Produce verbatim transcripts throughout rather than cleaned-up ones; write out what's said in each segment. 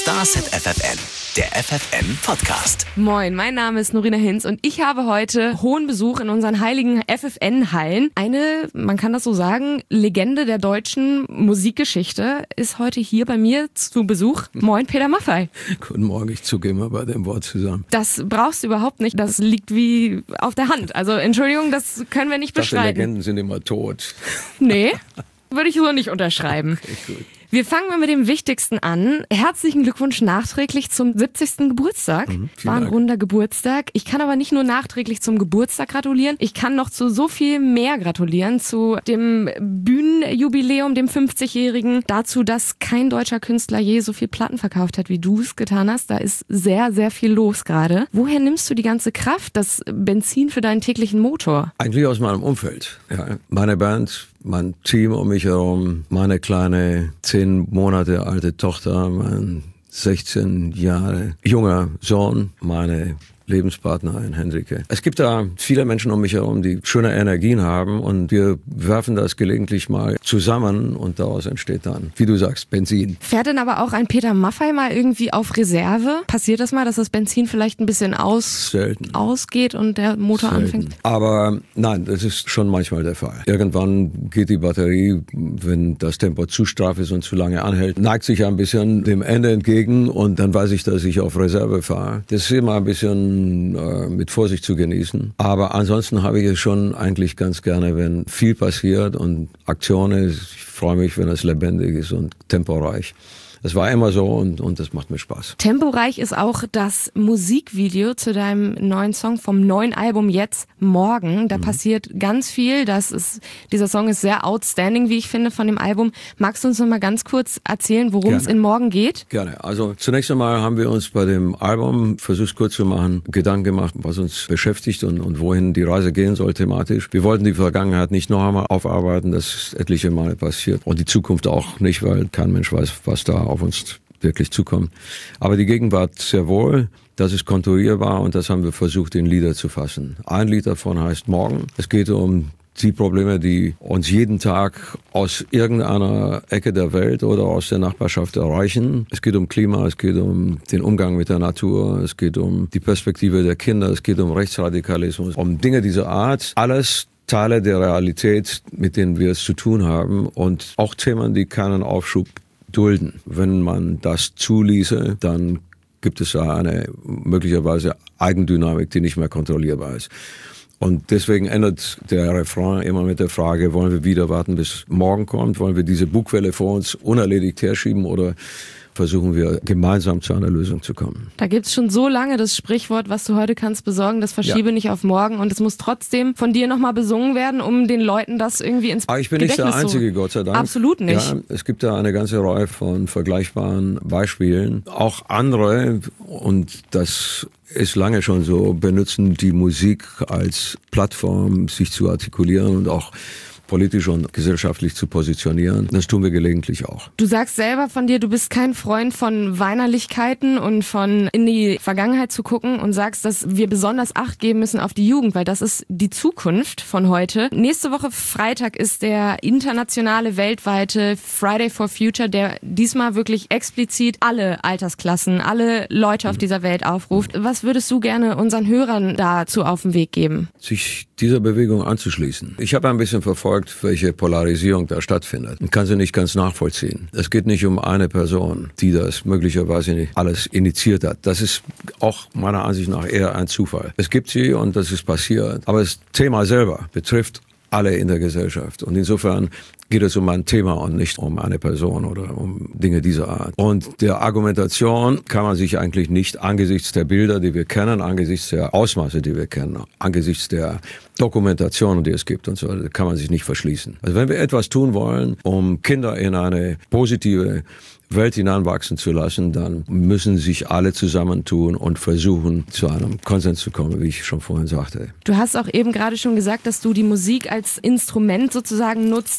Starset F F N, der F F N Podcast. Moin, mein Name ist Norina Hinz und ich habe heute hohen Besuch in unseren heiligen F F N-Hallen. Eine, man kann das so sagen, Legende der deutschen Musikgeschichte ist heute hier bei mir zu Besuch. Moin, Peter Maffay. Guten Morgen, ich zucke immer bei dem Wort zusammen. Das brauchst du überhaupt nicht, das liegt wie auf der Hand. Also Entschuldigung, das können wir nicht bestreiten. Ich dachte, Legenden sind immer tot. Nee, würde ich so nicht unterschreiben. Okay, gut. Wir fangen mal mit dem Wichtigsten an. Herzlichen Glückwunsch nachträglich zum siebzigsten Geburtstag. Mhm, War ein Dank. runder Geburtstag. Ich kann aber nicht nur nachträglich zum Geburtstag gratulieren. Ich kann noch zu so viel mehr gratulieren. Zu dem Bühnenjubiläum, dem fünfzigjährigen. Dazu, dass kein deutscher Künstler je so viel Platten verkauft hat, wie du es getan hast. Da ist sehr, sehr viel los gerade. Woher nimmst du die ganze Kraft, das Benzin für deinen täglichen Motor? Eigentlich aus meinem Umfeld. Ja. Meine Band, mein Team um mich herum, meine kleine zehn Monate alte Tochter, mein sechzehn Jahre junger Sohn, meine Lebenspartnerin Henrike. Es gibt da viele Menschen um mich herum, die schöne Energien haben und wir werfen das gelegentlich mal zusammen und daraus entsteht dann, wie du sagst, Benzin. Fährt denn aber auch ein Peter Maffay mal irgendwie auf Reserve? Passiert das mal, dass das Benzin vielleicht ein bisschen aus, Selten. ausgeht und der Motor Selten. anfängt? Aber nein, das ist schon manchmal der Fall. Irgendwann geht die Batterie, wenn das Tempo zu straff ist und zu lange anhält, neigt sich ein bisschen dem Ende entgegen und dann weiß ich, dass ich auf Reserve fahre. Das ist immer ein bisschen mit Vorsicht zu genießen. Aber ansonsten habe ich es schon eigentlich ganz gerne, wenn viel passiert und Aktion ist. Ich freue mich, wenn es lebendig ist und temporeich. Das war immer so und, und das macht mir Spaß. Temporeich ist auch das Musikvideo zu deinem neuen Song vom neuen Album Jetzt Morgen. Da mhm. passiert ganz viel. Das ist, dieser Song ist sehr outstanding, wie ich finde, von dem Album. Magst du uns noch mal ganz kurz erzählen, worum es in Morgen geht? Gerne. Also zunächst einmal haben wir uns bei dem Album, versuch's kurz zu machen, Gedanken gemacht, was uns beschäftigt und, und wohin die Reise gehen soll thematisch. Wir wollten die Vergangenheit nicht noch einmal aufarbeiten, das ist etliche Male passiert. Und die Zukunft auch nicht, weil kein Mensch weiß, was da auf uns wirklich zukommt. Aber die Gegenwart sehr wohl, das ist konturierbar und das haben wir versucht in Lieder zu fassen. Ein Lied davon heißt Morgen. Es geht um die Probleme, die uns jeden Tag aus irgendeiner Ecke der Welt oder aus der Nachbarschaft erreichen. Es geht um Klima, es geht um den Umgang mit der Natur, es geht um die Perspektive der Kinder, es geht um Rechtsradikalismus, um Dinge dieser Art. Alles Teile der Realität, mit denen wir es zu tun haben und auch Themen, die keinen Aufschub dulden. Wenn man das zuließe, dann gibt es da eine möglicherweise Eigendynamik, die nicht mehr kontrollierbar ist. Und deswegen endet der Refrain immer mit der Frage, wollen wir wieder warten, bis morgen kommt? Wollen wir diese Bugwelle vor uns unerledigt herschieben oder versuchen wir gemeinsam zu einer Lösung zu kommen? Da gibt's schon so lange das Sprichwort, was du heute kannst besorgen, das verschiebe ja. nicht auf morgen. Und es muss trotzdem von dir nochmal besungen werden, um den Leuten das irgendwie ins Aber ich bin Gedächtnis nicht der Einzige, zu... Gott sei Dank. Absolut nicht. Ja, es gibt da eine ganze Reihe von vergleichbaren Beispielen. Auch andere, und das ist lange schon so, benutzen die Musik als Plattform, sich zu artikulieren und auch politisch und gesellschaftlich zu positionieren. Das tun wir gelegentlich auch. Du sagst selber von dir, du bist kein Freund von Weinerlichkeiten und von in die Vergangenheit zu gucken und sagst, dass wir besonders Acht geben müssen auf die Jugend, weil das ist die Zukunft von heute. Nächste Woche Freitag ist der internationale, weltweite Friday for Future, der diesmal wirklich explizit alle Altersklassen, alle Leute auf dieser Welt aufruft. Was würdest du gerne unseren Hörern dazu auf den Weg geben? Sich dieser Bewegung anzuschließen. Ich habe ein bisschen verfolgt, welche Polarisierung da stattfindet. Ich kann sie nicht ganz nachvollziehen. Es geht nicht um eine Person, die das möglicherweise nicht alles initiiert hat. Das ist auch meiner Ansicht nach eher ein Zufall. Es gibt sie und das ist passiert. Aber das Thema selber betrifft alle in der Gesellschaft. Und insofern geht es um ein Thema und nicht um eine Person oder um Dinge dieser Art. Und der Argumentation kann man sich eigentlich nicht angesichts der Bilder, die wir kennen, angesichts der Ausmaße, die wir kennen, angesichts der Dokumentation, die es gibt und so, kann man sich nicht verschließen. Also wenn wir etwas tun wollen, um Kinder in eine positive Welt hineinwachsen zu lassen, dann müssen sich alle zusammentun und versuchen, zu einem Konsens zu kommen, wie ich schon vorhin sagte. Du hast auch eben gerade schon gesagt, dass du die Musik als Instrument sozusagen nutzt.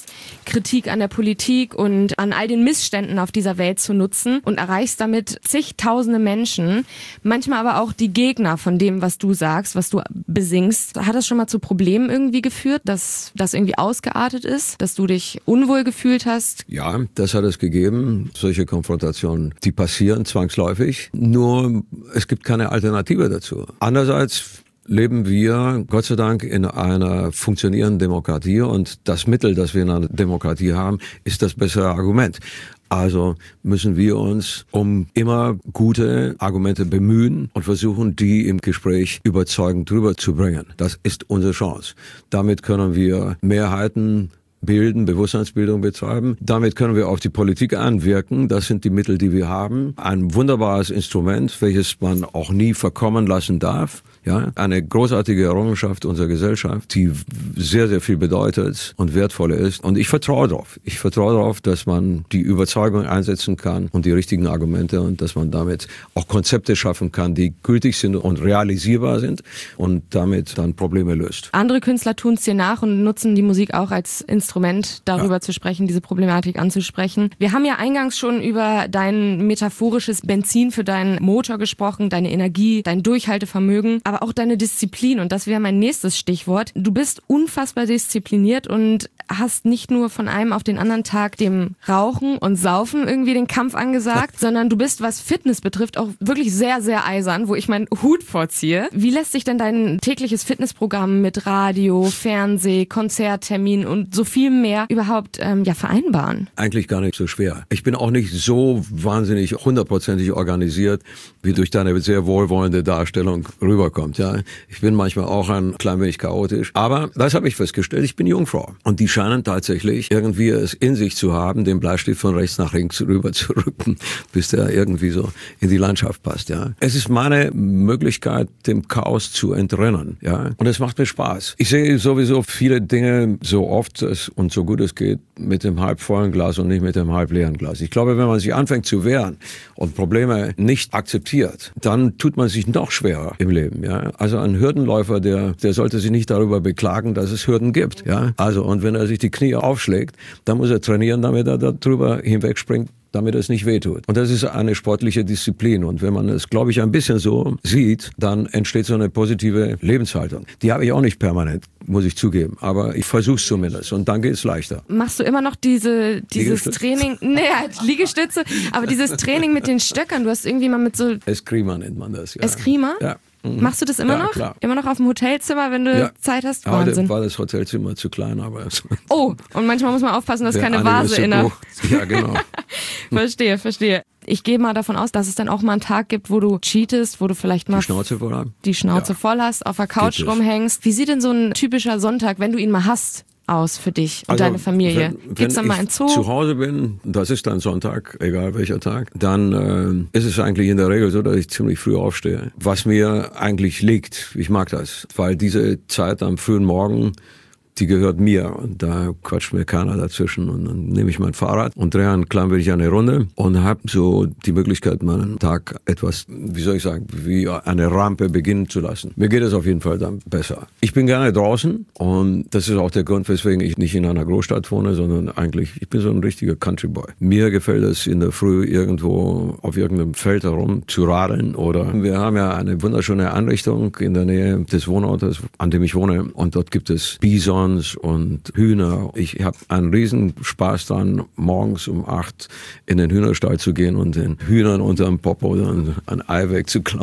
Kritik an der Politik und an all den Missständen auf dieser Welt zu nutzen und erreichst damit zigtausende Menschen, manchmal aber auch die Gegner von dem, was du sagst, was du besingst. Hat das schon mal zu Problemen irgendwie geführt, dass das irgendwie ausgeartet ist, dass du dich unwohl gefühlt hast? Ja, das hat es gegeben. Solche Konfrontationen, die passieren zwangsläufig. Nur es gibt keine Alternative dazu. Andererseits leben wir, Gott sei Dank, in einer funktionierenden Demokratie und das Mittel, das wir in einer Demokratie haben, ist das bessere Argument. Also müssen wir uns um immer gute Argumente bemühen und versuchen, die im Gespräch überzeugend rüberzubringen. Das ist unsere Chance. Damit können wir Mehrheiten bilden, Bewusstseinsbildung betreiben. Damit können wir auf die Politik einwirken. Das sind die Mittel, die wir haben. Ein wunderbares Instrument, welches man auch nie verkommen lassen darf. Ja, eine großartige Errungenschaft unserer Gesellschaft, die sehr, sehr viel bedeutet und wertvoll ist. Und ich vertraue darauf. Ich vertraue darauf, dass man die Überzeugung einsetzen kann und die richtigen Argumente und dass man damit auch Konzepte schaffen kann, die gültig sind und realisierbar sind und damit dann Probleme löst. Andere Künstler tun es dir nach und nutzen die Musik auch als Instrument, darüber ja. zu sprechen, diese Problematik anzusprechen. Wir haben ja eingangs schon über dein metaphorisches Benzin für deinen Motor gesprochen, deine Energie, dein Durchhaltevermögen, aber auch deine Disziplin. Und das wäre mein nächstes Stichwort. Du bist unfassbar diszipliniert und hast nicht nur von einem auf den anderen Tag dem Rauchen und Saufen irgendwie den Kampf angesagt, sondern du bist, was Fitness betrifft, auch wirklich sehr, sehr eisern, wo ich meinen Hut vorziehe. Wie lässt sich denn dein tägliches Fitnessprogramm mit Radio, Fernseh, Konzerttermin und so viel mehr überhaupt ähm, ja, vereinbaren? Eigentlich gar nicht so schwer. Ich bin auch nicht so wahnsinnig hundertprozentig organisiert, wie durch deine sehr wohlwollende Darstellung rüberkommt. Ja, ich bin manchmal auch ein klein wenig chaotisch, aber das habe ich festgestellt, ich bin Jungfrau und die scheinen tatsächlich irgendwie es in sich zu haben, den Bleistift von rechts nach links rüber zu rücken, bis der irgendwie so in die Landschaft passt. Ja, es ist meine Möglichkeit, dem Chaos zu entrinnen. Ja, und es macht mir Spaß. Ich sehe sowieso viele Dinge so oft und so gut es geht mit dem halb vollen Glas und nicht mit dem halb leeren Glas. Ich glaube, wenn man sich anfängt zu wehren und Probleme nicht akzeptiert, dann tut man sich noch schwerer im Leben. Ja, also ein Hürdenläufer, der, der sollte sich nicht darüber beklagen, dass es Hürden gibt. Ja, also und wenn er sich die Knie aufschlägt, dann muss er trainieren, damit er darüber hinwegspringt, damit es nicht wehtut. Und das ist eine sportliche Disziplin. Und wenn man es, glaube ich, ein bisschen so sieht, dann entsteht so eine positive Lebenshaltung. Die habe ich auch nicht permanent, muss ich zugeben. Aber ich versuche es zumindest. Und dann geht es leichter. Machst du immer noch diese, dieses Training? Nee, halt Liegestütze. Aber dieses Training mit den Stöckern, du hast irgendwie mal mit so... Eskrima nennt man das, ja. Eskrima? Ja. Mhm. Machst du das immer ja, noch? Klar. Immer noch auf dem Hotelzimmer, wenn du ja. Zeit hast? Wahnsinn. Heute war das Hotelzimmer zu klein, aber... Oh, und manchmal muss man aufpassen, dass keine Vase in der... Ja, genau. Verstehe, verstehe. Ich gehe mal davon aus, dass es dann auch mal einen Tag gibt, wo du cheatest, wo du vielleicht mal die Schnauze voll, hast. Die Schnauze ja. voll hast, auf der Couch rumhängst. Wie sieht denn so ein typischer Sonntag, wenn du ihn mal hast, aus für dich und also, deine Familie? Wenn, Gibt's dann wenn mal einen Zoo? Wenn ich zu Hause bin, das ist dann Sonntag, egal welcher Tag, dann äh, ist es eigentlich in der Regel so, dass ich ziemlich früh aufstehe. Was mir eigentlich liegt, ich mag das, weil diese Zeit am frühen Morgen, die gehört mir und da quatscht mir keiner dazwischen und dann nehme ich mein Fahrrad und drehe ein klein wenig eine Runde und habe so die Möglichkeit, meinen Tag etwas, wie soll ich sagen, wie eine Rampe beginnen zu lassen. Mir geht es auf jeden Fall dann besser. Ich bin gerne draußen und das ist auch der Grund, weswegen ich nicht in einer Großstadt wohne, sondern eigentlich, ich bin so ein richtiger Countryboy. Mir gefällt es in der Früh irgendwo auf irgendeinem Feld herum zu radeln oder wir haben ja eine wunderschöne Einrichtung in der Nähe des Wohnortes, an dem ich wohne und dort gibt es Bison und Hühner. Ich habe einen riesen Spaß dran, morgens um acht in den Hühnerstall zu gehen und den Hühnern unterm Popo dann ein Ei wegzuklauen.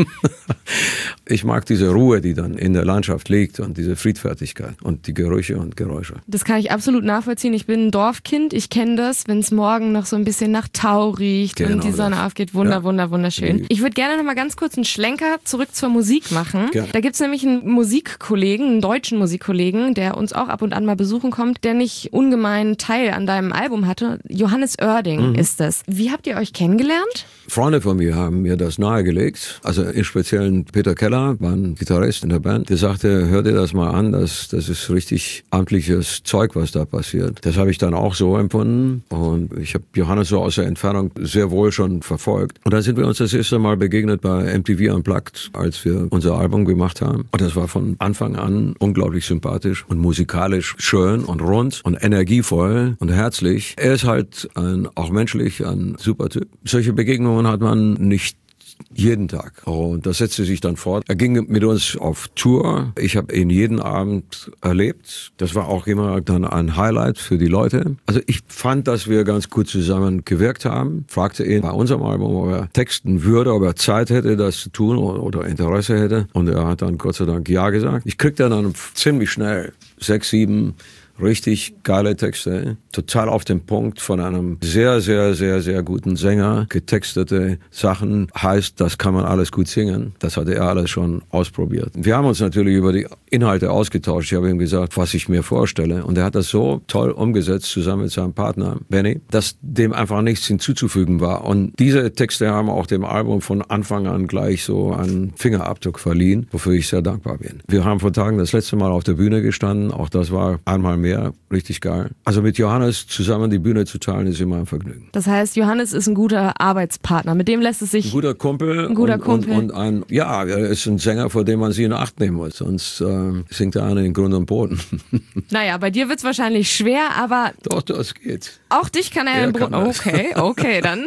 Ich mag diese Ruhe, die dann in der Landschaft liegt und diese Friedfertigkeit und die Gerüche und Geräusche. Das kann ich absolut nachvollziehen. Ich bin ein Dorfkind, ich kenne das, wenn es morgen noch so ein bisschen nach Tau riecht genau und die Sonne das. aufgeht. Wunder, ja. wunder, wunderschön. Ich würde gerne noch mal ganz kurz einen Schlenker zurück zur Musik machen. Gerne. Da gibt es nämlich einen Musikkollegen, einen deutschen Musikkollegen, der uns auch ab und an mal besuchen kommt, der nicht ungemein Teil an deinem Album hatte. Johannes Oerding mhm. ist das. Wie habt ihr euch kennengelernt? Freunde von mir haben mir das nahegelegt. Also im Speziellen Peter Keller, war ein Gitarrist in der Band, der sagte, hör dir das mal an, das, das ist richtig amtliches Zeug, was da passiert. Das habe ich dann auch so empfunden und ich habe Johannes so aus der Entfernung sehr wohl schon verfolgt. Und dann sind wir uns das erste Mal begegnet bei M T V Unplugged, als wir unser Album gemacht haben. Und das war von Anfang an unglaublich sympathisch und musikalisch schön und rund und energievoll und herzlich. Er ist halt ein, auch menschlich ein super Typ. Solche Begegnungen hat man nicht jeden Tag. Und das setzte sich dann fort. Er ging mit uns auf Tour. Ich habe ihn jeden Abend erlebt. Das war auch immer dann ein Highlight für die Leute. Also ich fand, dass wir ganz gut zusammen gewirkt haben. Fragte ihn bei unserem Album, ob er texten würde, ob er Zeit hätte, das zu tun oder Interesse hätte. Und er hat dann Gott sei Dank ja gesagt. Ich kriegte dann ziemlich schnell sechs, sieben richtig geile Texte, total auf den Punkt, von einem sehr, sehr, sehr, sehr guten Sänger getextete Sachen. Heißt, das kann man alles gut singen. Das hatte er alles schon ausprobiert. Wir haben uns natürlich über die Inhalte ausgetauscht. Ich habe ihm gesagt, was ich mir vorstelle. Und er hat das so toll umgesetzt, zusammen mit seinem Partner Benny, dass dem einfach nichts hinzuzufügen war. Und diese Texte haben auch dem Album von Anfang an gleich so einen Fingerabdruck verliehen, wofür ich sehr dankbar bin. Wir haben vor Tagen das letzte Mal auf der Bühne gestanden. Auch das war einmal mehr Ja, richtig geil. Also mit Johannes zusammen die Bühne zu teilen, ist immer ein Vergnügen. Das heißt, Johannes ist ein guter Arbeitspartner. Mit dem lässt es sich... Ein guter Kumpel. Ein guter und, Kumpel. Und, und ein, ja, er ist ein Sänger, vor dem man sie in Acht nehmen muss. Sonst äh, singt er einen in Grund und Boden. Naja, bei dir wird es wahrscheinlich schwer, aber... Doch, das geht. Auch dich kann er, er in Grund... Okay, okay, dann...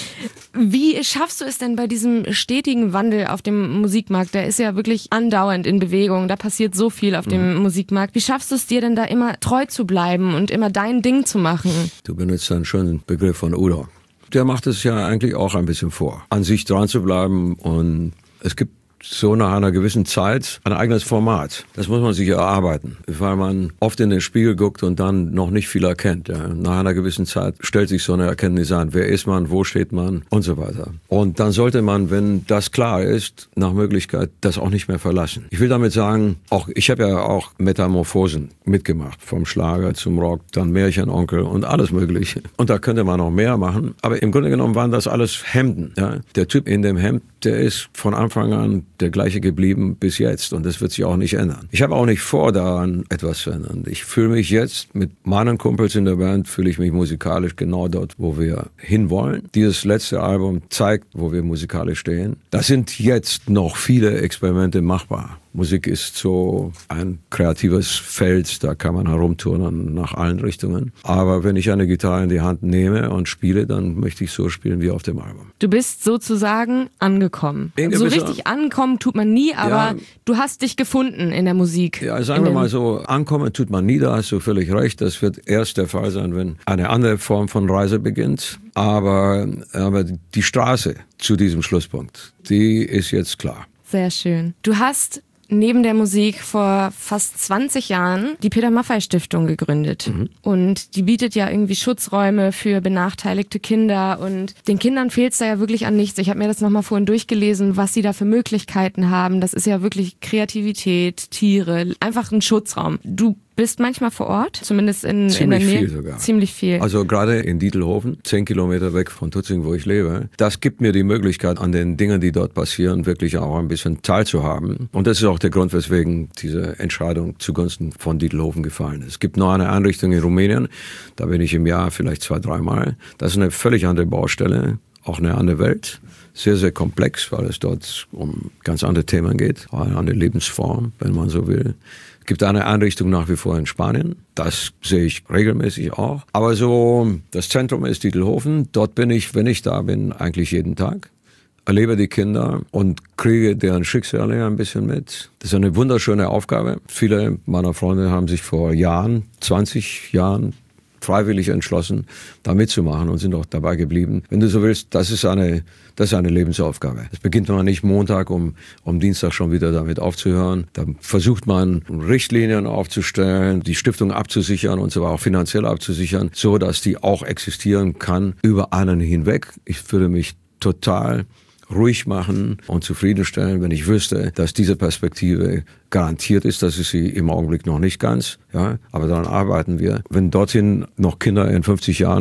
Wie schaffst du es denn bei diesem stetigen Wandel auf dem Musikmarkt? Der ist ja wirklich andauernd in Bewegung. Da passiert so viel auf dem mhm. Musikmarkt. Wie schaffst du es dir denn da immer treu zu bleiben und immer dein Ding zu machen? Du benutzt einen schönen Begriff von Udo. Der macht es ja eigentlich auch ein bisschen vor, an sich dran zu bleiben. Und es gibt so nach einer gewissen Zeit ein eigenes Format. Das muss man sich erarbeiten, weil man oft in den Spiegel guckt und dann noch nicht viel erkennt. Ja. Nach einer gewissen Zeit stellt sich so eine Erkenntnis ein. Wer ist man, wo steht man und so weiter. Und dann sollte man, wenn das klar ist, nach Möglichkeit das auch nicht mehr verlassen. Ich will damit sagen, auch ich habe ja auch Metamorphosen mitgemacht, vom Schlager zum Rock, dann Märchenonkel und alles Mögliche. Und da könnte man noch mehr machen. Aber im Grunde genommen waren das alles Hemden. Ja. Der Typ in dem Hemd, der ist von Anfang an der gleiche geblieben bis jetzt und das wird sich auch nicht ändern. Ich habe auch nicht vor, daran etwas zu ändern. Ich fühle mich jetzt mit meinen Kumpels in der Band, fühle ich mich musikalisch genau dort, wo wir hinwollen. Dieses letzte Album zeigt, wo wir musikalisch stehen. Da sind jetzt noch viele Experimente machbar. Musik ist so ein kreatives Feld, da kann man herumturnen nach allen Richtungen. Aber wenn ich eine Gitarre in die Hand nehme und spiele, dann möchte ich so spielen wie auf dem Album. Du bist sozusagen angekommen. So richtig ankommen tut man nie, aber ja, du hast dich gefunden in der Musik. Ja, sagen wir mal so, ankommen tut man nie, da hast du völlig recht. Das wird erst der Fall sein, wenn eine andere Form von Reise beginnt. Aber, aber die Straße zu diesem Schlusspunkt, die ist jetzt klar. Sehr schön. Du hast neben der Musik vor fast zwanzig Jahren die Peter-Maffay-Stiftung gegründet. Mhm. Und die bietet ja irgendwie Schutzräume für benachteiligte Kinder. Und den Kindern fehlt es da ja wirklich an nichts. Ich habe mir das nochmal vorhin durchgelesen, was sie da für Möglichkeiten haben. Das ist ja wirklich Kreativität, Tiere, einfach ein Schutzraum. Du bist manchmal vor Ort, zumindest in, in der Nähe. Ziemlich viel sogar. Ziemlich viel. Also gerade in Dietelhofen, zehn Kilometer weg von Tutzing, wo ich lebe. Das gibt mir die Möglichkeit, an den Dingen, die dort passieren, wirklich auch ein bisschen teilzuhaben. Und das ist auch der Grund, weswegen diese Entscheidung zugunsten von Dietelhofen gefallen ist. Es gibt noch eine Einrichtung in Rumänien, da bin ich im Jahr vielleicht zwei, dreimal. Das ist eine völlig andere Baustelle, auch eine andere Welt. Sehr, sehr komplex, weil es dort um ganz andere Themen geht, eine andere Lebensform, wenn man so will. Es gibt eine Einrichtung nach wie vor in Spanien. Das sehe ich regelmäßig auch. Aber so, das Zentrum ist Dietelhofen. Dort bin ich, wenn ich da bin, eigentlich jeden Tag. Erlebe die Kinder und kriege deren Schicksale ein bisschen mit. Das ist eine wunderschöne Aufgabe. Viele meiner Freunde haben sich vor Jahren, zwanzig Jahren, freiwillig entschlossen, da mitzumachen und sind auch dabei geblieben. Wenn du so willst, das ist eine, das ist eine Lebensaufgabe. Das beginnt man nicht Montag, um, um Dienstag schon wieder damit aufzuhören. Da versucht man, Richtlinien aufzustellen, die Stiftung abzusichern und so auch finanziell abzusichern, so dass die auch existieren kann über einen hinweg. Ich würde mich total ruhig machen und zufriedenstellen, wenn ich wüsste, dass diese Perspektive garantiert ist. Das ist sie im Augenblick noch nicht ganz, ja, aber daran arbeiten wir. Wenn dorthin noch Kinder in fünfzig Jahren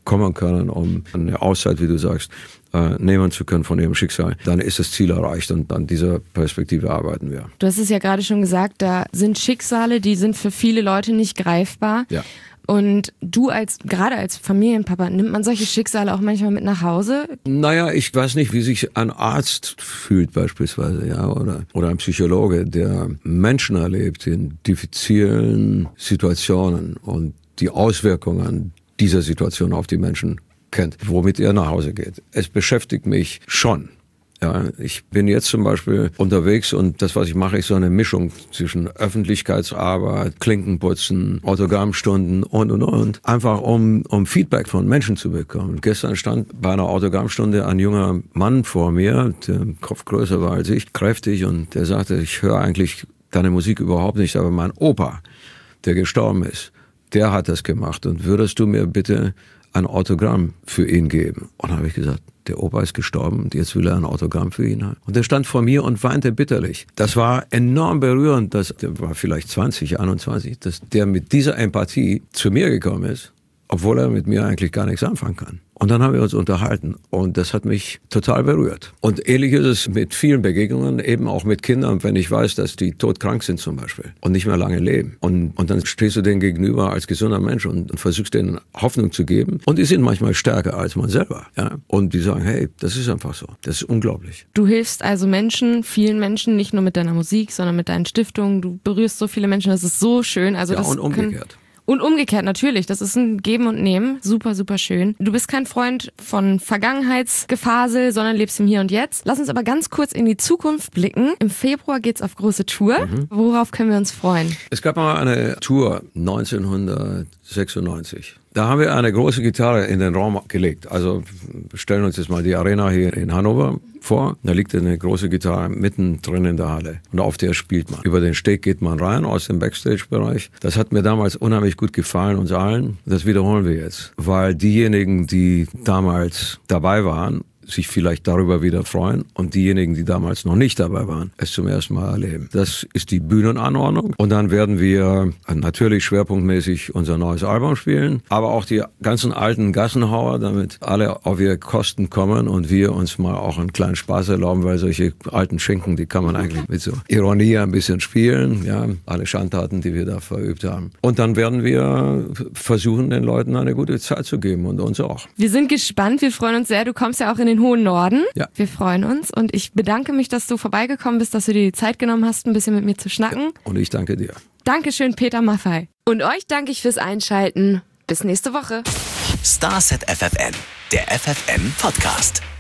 kommen können, um eine Auszeit, wie du sagst, äh, nehmen zu können von ihrem Schicksal, dann ist das Ziel erreicht und an dieser Perspektive arbeiten wir. Du hast es ja gerade schon gesagt, da sind Schicksale, die sind für viele Leute nicht greifbar. Ja. Und du als, gerade als Familienpapa, nimmt man solche Schicksale auch manchmal mit nach Hause? Naja, ich weiß nicht, wie sich ein Arzt fühlt beispielsweise, ja, oder, oder ein Psychologe, der Menschen erlebt in diffizilen Situationen und die Auswirkungen dieser Situation auf die Menschen kennt, womit er nach Hause geht. Es beschäftigt mich schon. Ja, ich bin jetzt zum Beispiel unterwegs und das, was ich mache, ist so eine Mischung zwischen Öffentlichkeitsarbeit, Klinkenputzen, Autogrammstunden und, und, und. Einfach um, um Feedback von Menschen zu bekommen. Gestern stand bei einer Autogrammstunde ein junger Mann vor mir, der Kopf größer war als ich, kräftig, und der sagte, ich höre eigentlich deine Musik überhaupt nicht, aber mein Opa, der gestorben ist, der hat das gemacht und würdest du mir bitte ein Autogramm für ihn geben? Und dann habe ich gesagt, der Opa ist gestorben und jetzt will er ein Autogramm für ihn haben. Und er stand vor mir und weinte bitterlich. Das war enorm berührend, dass, der war vielleicht zwanzig, einundzwanzig, dass der mit dieser Empathie zu mir gekommen ist, obwohl er mit mir eigentlich gar nichts anfangen kann. Und dann haben wir uns unterhalten und das hat mich total berührt. Und ähnlich ist es mit vielen Begegnungen, eben auch mit Kindern, wenn ich weiß, dass die todkrank sind zum Beispiel und nicht mehr lange leben. Und, und dann stehst du denen gegenüber als gesunder Mensch und, und versuchst denen Hoffnung zu geben. Und die sind manchmal stärker als man selber. Ja? Und die sagen, hey, das ist einfach so. Das ist unglaublich. Du hilfst also Menschen, vielen Menschen, nicht nur mit deiner Musik, sondern mit deinen Stiftungen. Du berührst so viele Menschen, das ist so schön. Also ja, das und umgekehrt. Können Und umgekehrt natürlich, das ist ein Geben und Nehmen, super, super schön. Du bist kein Freund von Vergangenheitsgefasel, sondern lebst im Hier und Jetzt. Lass uns aber ganz kurz in die Zukunft blicken. Im Februar geht's auf große Tour. Mhm. Worauf können wir uns freuen? Es gab mal eine Tour neunzehnhundertsechsundneunzig. Da haben wir eine große Gitarre in den Raum gelegt. Also wir stellen uns jetzt mal die Arena hier in Hannover vor. Da liegt eine große Gitarre mitten drin in der Halle. Und auf der spielt man. Über den Steg geht man rein aus dem Backstage-Bereich. Das hat mir damals unheimlich gut gefallen, uns allen. Das wiederholen wir jetzt. Weil diejenigen, die damals dabei waren, sich vielleicht darüber wieder freuen und diejenigen, die damals noch nicht dabei waren, es zum ersten Mal erleben. Das ist die Bühnenanordnung und dann werden wir natürlich schwerpunktmäßig unser neues Album spielen, aber auch die ganzen alten Gassenhauer, damit alle auf ihre Kosten kommen und wir uns mal auch einen kleinen Spaß erlauben, weil solche alten Schinken, die kann man eigentlich mit so Ironie ein bisschen spielen, ja, alle Schandtaten, die wir da verübt haben. Und dann werden wir versuchen, den Leuten eine gute Zeit zu geben und uns auch. Wir sind gespannt, wir freuen uns sehr. Du kommst ja auch in den hohen Norden. Ja. Wir freuen uns und ich bedanke mich, dass du vorbeigekommen bist, dass du dir die Zeit genommen hast, ein bisschen mit mir zu schnacken. Ja, und ich danke dir. Dankeschön, Peter Maffay. Und euch danke ich fürs Einschalten. Bis nächste Woche. Starset F F N, der F F N Podcast.